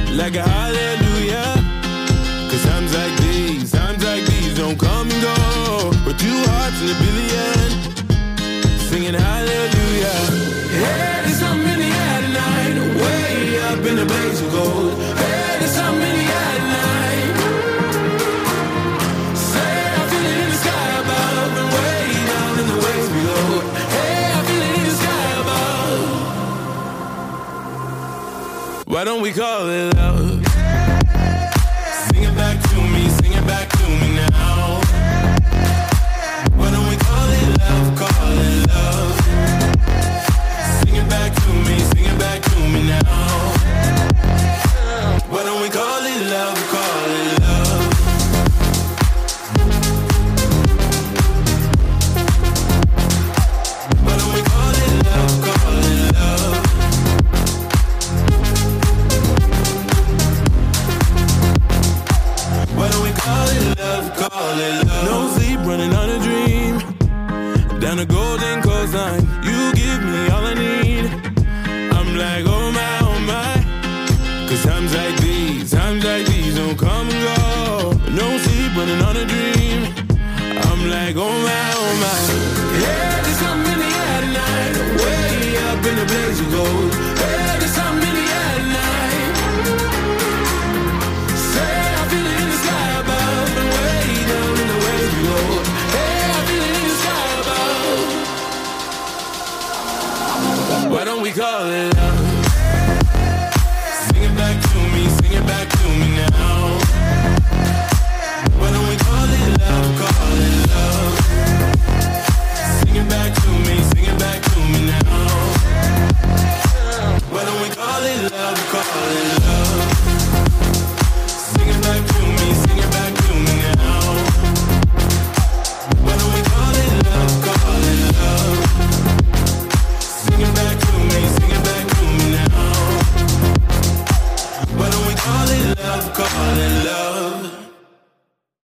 like a hallelujah. Cause times like these don't come and go. But two hearts in a billion, singing hallelujah. Hey, there's something in the air tonight, way up in the blaze of gold. Hey, there's something in the air tonight. Say I feel it in the sky above and way down in the waves below. Hey, I feel it in the sky above. Why don't we call it love? Sing it back to me, sing it back to me now. Why don't we call it love, call it love? Sing it back to me, sing it back to me now. Why don't we call it love, call it love? Why don't we call it love, call it love? Why don't we call it love, call it love? No sleep, running on a dream. Down the golden coastline, you give me all I need. I'm like, oh my, cause times like these don't come and go. No sleep, running on a dream. I'm like, oh my. Yeah, there's something in the air tonight, way up in the blaze of gold.